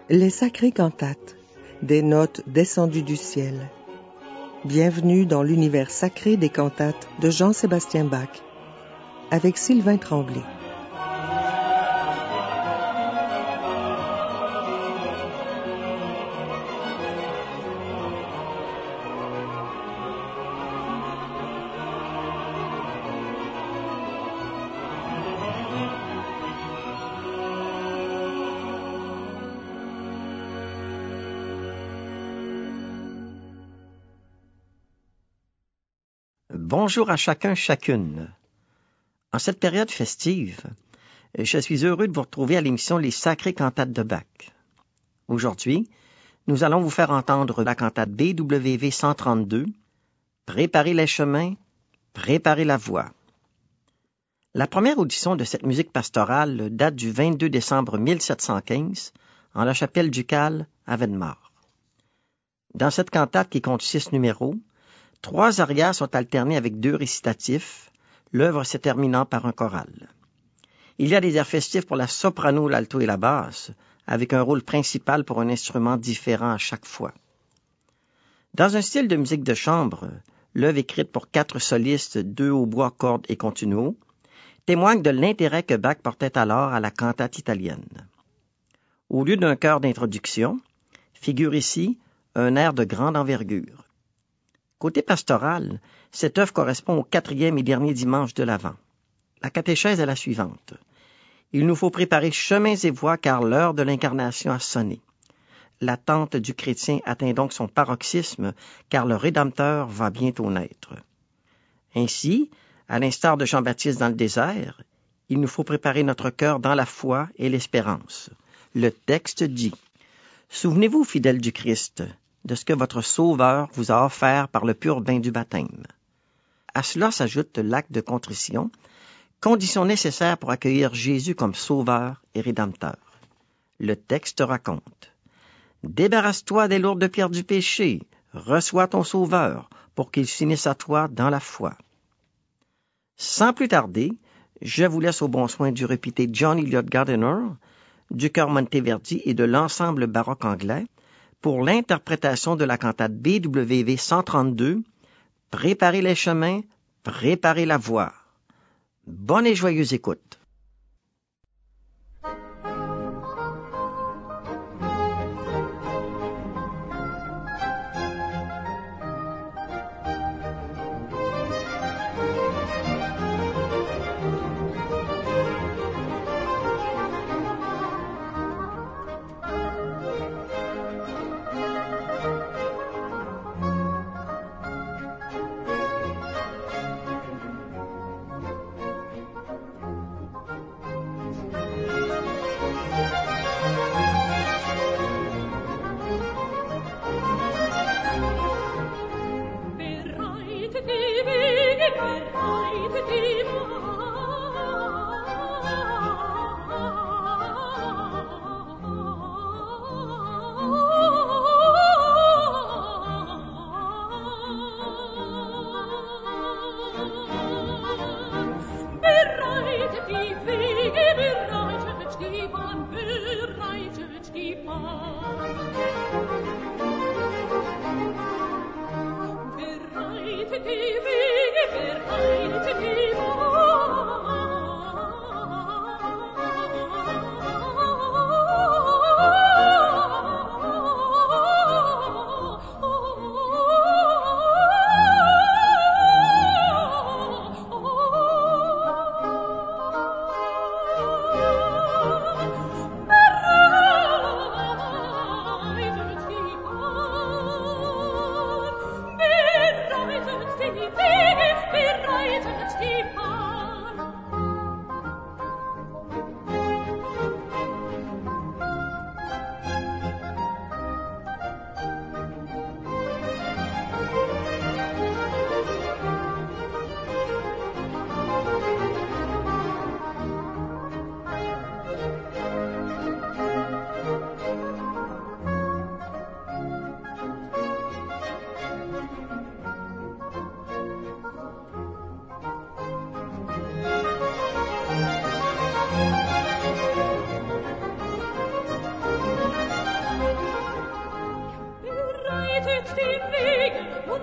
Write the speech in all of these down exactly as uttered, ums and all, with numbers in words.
Les sacrées cantates, des notes descendues du ciel. Bienvenue dans l'univers sacré des cantates de Jean-Sébastien Bach, avec Sylvain Tremblay. Bonjour à chacun, chacune. En cette période festive, je suis heureux de vous retrouver à l'émission Les Sacrées Cantates de Bach. Aujourd'hui, nous allons vous faire entendre la cantate B W V cent trente-deux, Préparez les chemins, préparez la voie. La première audition de cette musique pastorale date du vingt-deux décembre mille sept cent quinze en la chapelle ducale à Weimar. Dans cette cantate qui compte six numéros, trois arias sont alternés avec deux récitatifs, l'œuvre se terminant par un choral. Il y a des airs festifs pour la soprano, l'alto et la basse, avec un rôle principal pour un instrument différent à chaque fois. Dans un style de musique de chambre, l'œuvre écrite pour quatre solistes, deux hautbois, cordes et continuo, témoigne de l'intérêt que Bach portait alors à la cantate italienne. Au lieu d'un chœur d'introduction, figure ici un air de grande envergure. Côté pastoral, cette œuvre correspond au quatrième et dernier dimanche de l'Avent. La catéchèse est la suivante. Il nous faut préparer chemins et voies car l'heure de l'incarnation a sonné. L'attente du chrétien atteint donc son paroxysme car le Rédempteur va bientôt naître. Ainsi, à l'instar de Jean-Baptiste dans le désert, il nous faut préparer notre cœur dans la foi et l'espérance. Le texte dit « Souvenez-vous, fidèles du Christ, de ce que votre Sauveur vous a offert par le pur bain du baptême. » À cela s'ajoute l'acte de contrition, condition nécessaire pour accueillir Jésus comme Sauveur et Rédempteur. Le texte raconte « Débarrasse-toi des lourdes pierres du péché, reçois ton Sauveur, pour qu'il s'unisse à toi dans la foi. » Sans plus tarder, je vous laisse au bon soin du répité John Eliot Gardiner, du chœur Monteverdi et de l'ensemble baroque anglais, pour l'interprétation de la cantate B W V cent trente-deux, Préparez les chemins, préparez la voie. Bonne et joyeuse écoute.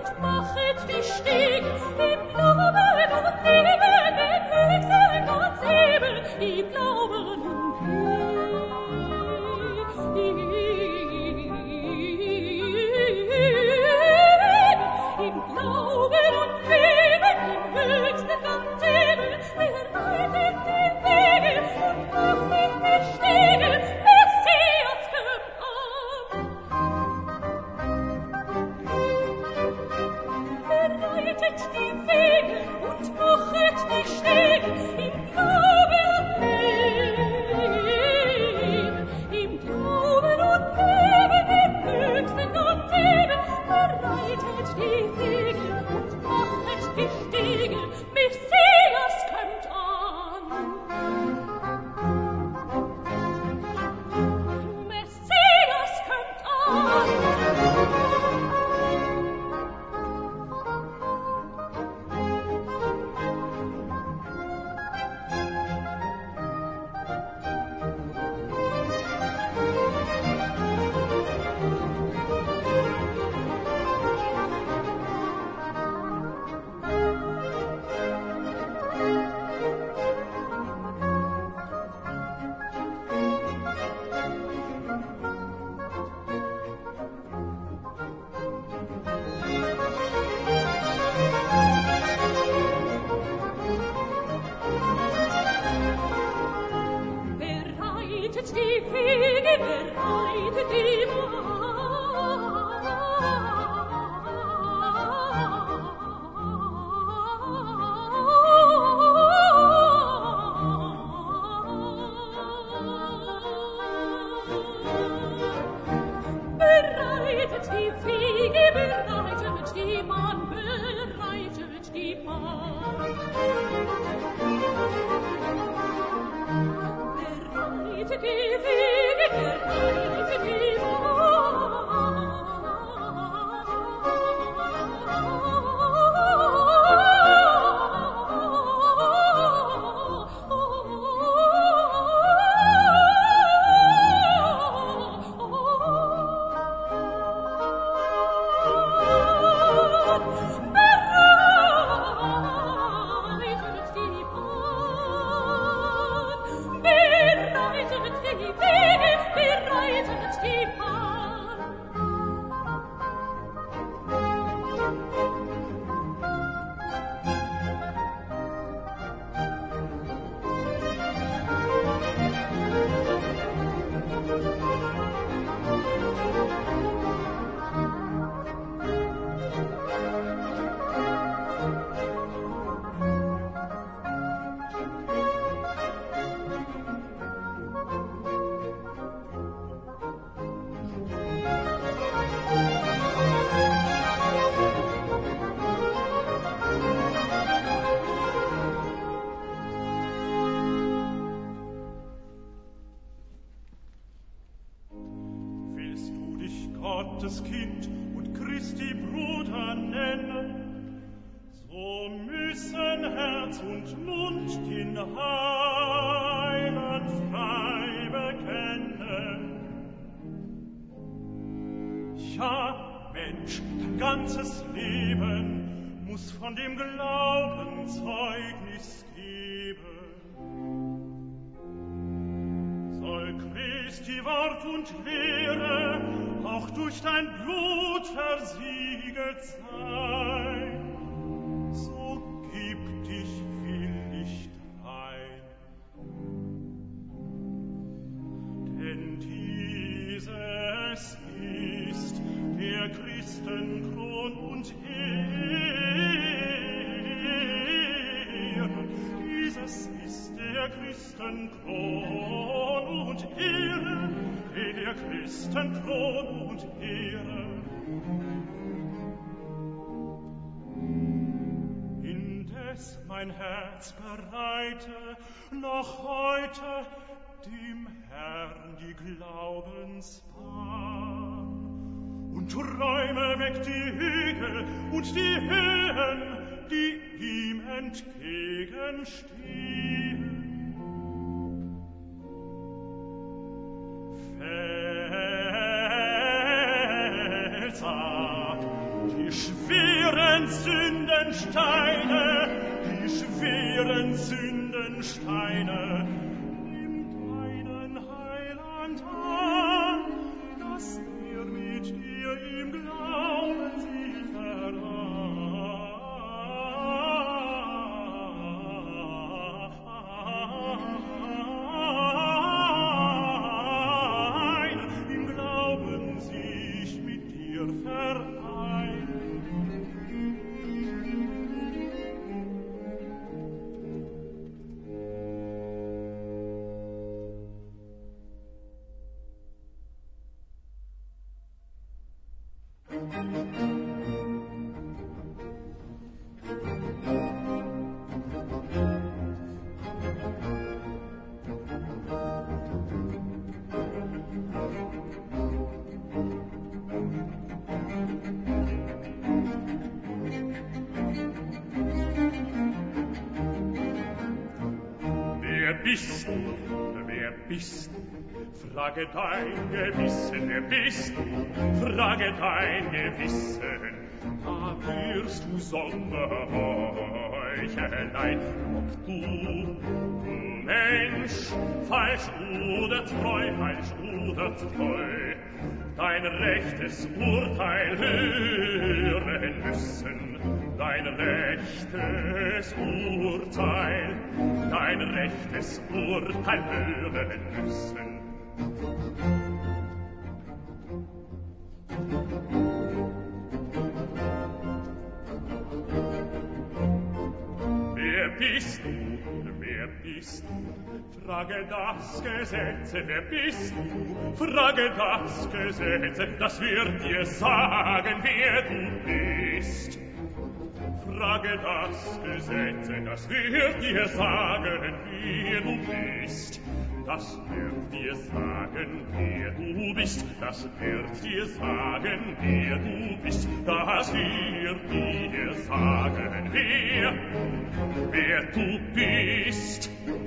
Gottes Kind und Christi Bruder nennen, so müssen Herz und Mund den Heiland frei bekennen. Ja, Mensch, dein ganzes Leben muss von dem Glauben Zeugnis geben. Soll Christi Wort und Lehre auch durch dein Blut versiegelt sein, so gib dich willig drein. Denn dieses ist der Christenkron und Ehre, dieses ist der Christenkron und Ehre, der Christenkron und Ehre. Indes mein Herz bereite noch heute dem Herrn die Glaubensbahn und räume weg die Hügel und die Höhen, die ihm entgegenstehen. Felsab, die schwere Steine, die schweren Sündensteine, nimm deinen Heiland an, dass er mit dir im Glauben sich vereint, im Glauben sich mit dir vereint. Wer bist du? Wer bist du? Frage dein Gewissen, wer bist du? Frage dein Gewissen, da wirst du Sonderheuchelei, ob du, du Mensch, falsch oder treu, falsch oder treu, dein rechtes Urteil hören müssen, dein rechtes Urteil, dein rechtes Urteil hören müssen. Wer bist du? Wer bist du? Frage das Gesetz. Wer bist du? Frage das Gesetz. Das wird dir sagen, wer du bist. Frage das Gesetz. Das wird dir sagen, wer du bist. Das wird dir sagen, wer du bist. Das wird dir sagen, wer du bist. Das wird dir sagen, wer, wer du bist.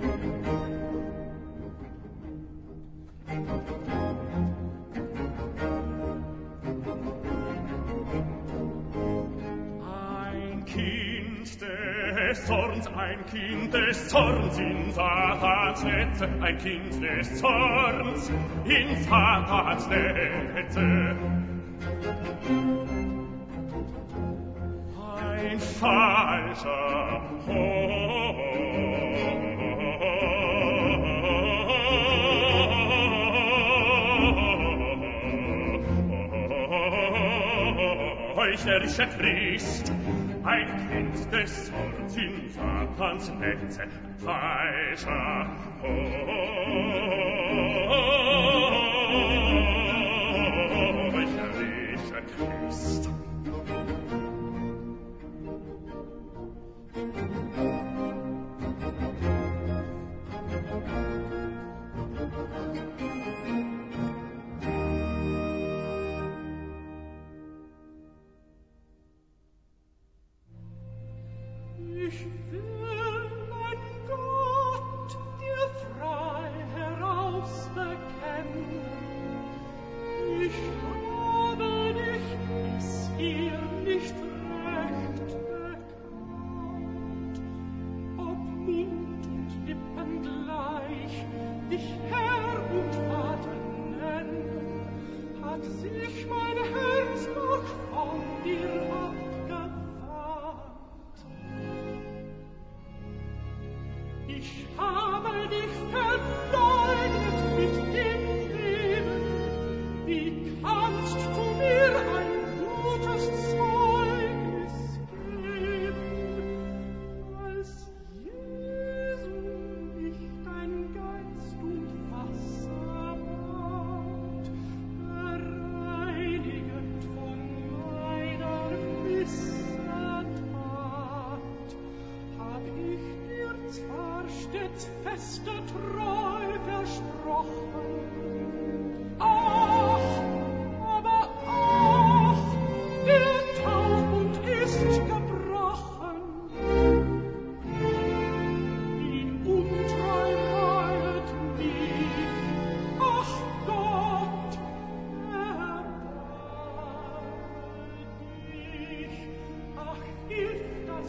Ein Kind des Zorns, ein Kind des Zorns in Satans Netze, ein Kind des Zorns in Satans Netze. Ein falscher heuchlerischer Christ, ein Kind des Zorns in Satans Netze, falscher heuchlerischer Christ. Ich will, mein Gott, dir frei herausbekennen. Ich habe dich bisher nicht recht bekannt. Ob Mund und Lippen gleich dich Herr und Vater nennen, hat sich mein Herz noch von dir abgewandt. Ich habe dich verleugnet mit dem Leben. Wie kannst du mir ein gutes Zeugnis geben, als Jesu mich dein Geist und Wasser bat, bereinigend von meiner Missetat, hab ich dir zwar stets feste Treu versprochen, ach, aber ach, der Taubmund ist gebrochen. Die Untreu meidet mich, ach Gott, erbarme dich, ach, hilf, dass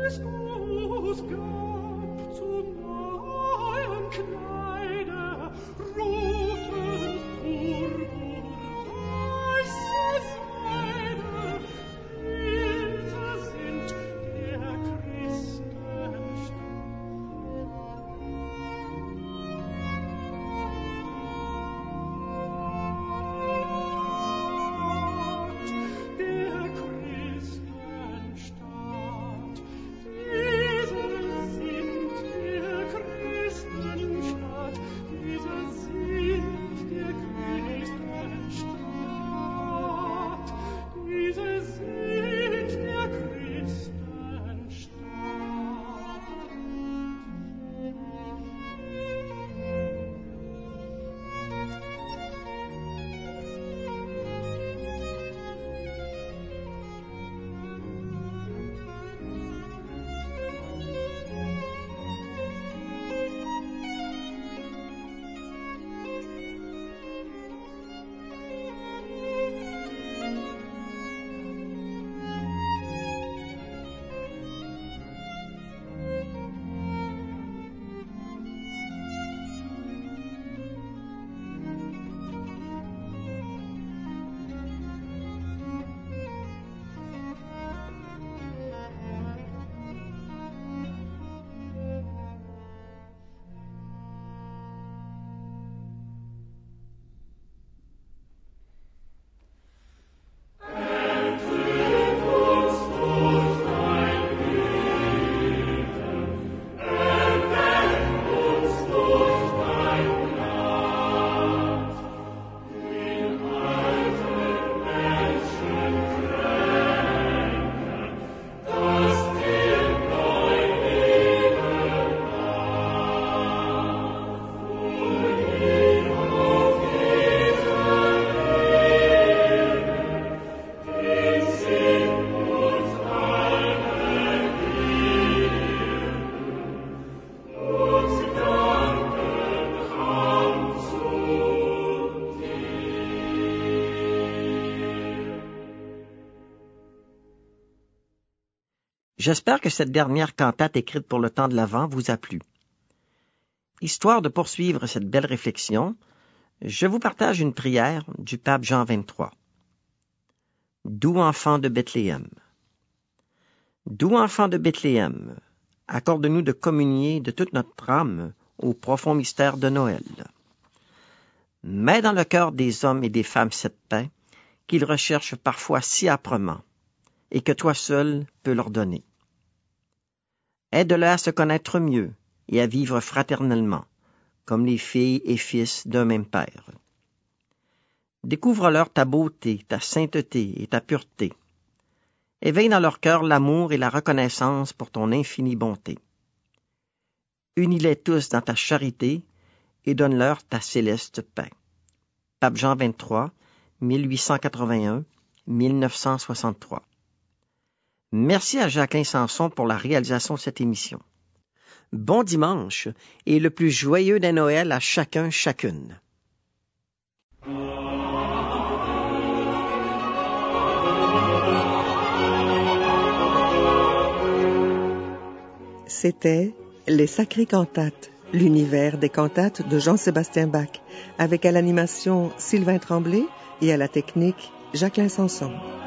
J'espère que cette dernière cantate écrite pour le temps de l'Avent vous a plu. Histoire de poursuivre cette belle réflexion, je vous partage une prière du pape Jean vingt-trois. Doux enfant de Bethléem. Doux enfant de Bethléem, accorde-nous de communier de toute notre âme au profond mystère de Noël. Mets dans le cœur des hommes et des femmes cette paix qu'ils recherchent parfois si âprement, et que toi seul peux leur donner. Aide-les à se connaître mieux et à vivre fraternellement, comme les filles et fils d'un même Père. Découvre-leur ta beauté, ta sainteté et ta pureté. Éveille dans leur cœur l'amour et la reconnaissance pour ton infinie bonté. Unis-les tous dans ta charité et donne-leur ta céleste paix. Pape Jean vingt-trois, mille huit cent quatre-vingt-un à mille neuf cent soixante-trois. Merci à Jacqueline Sanson pour la réalisation de cette émission. Bon dimanche et le plus joyeux des Noëls à chacun, chacune. C'était Les Sacrées Cantates, l'univers des cantates de Jean-Sébastien Bach, avec à l'animation Sylvain Tremblay et à la technique Jacqueline Sanson.